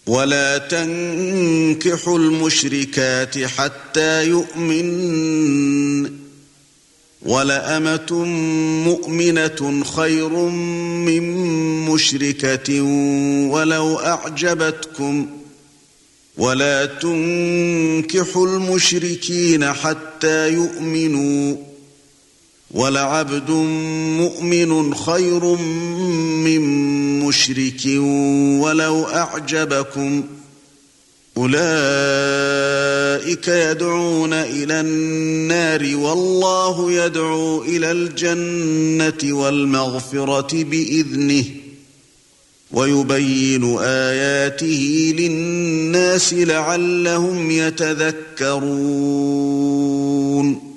ولا تنكحوا المشركات حتى يؤمن ولأمة مؤمنة خير من مشركة ولو أعجبتكم ولا تنكحوا المشركين حتى يؤمنوا ولعبد مؤمن خير من مشرك ولو أعجبكم أولئك يدعون إلى النار والله يدعو إلى الجنة والمغفرة بإذنه ويبين آياته للناس لعلهم يتذكرون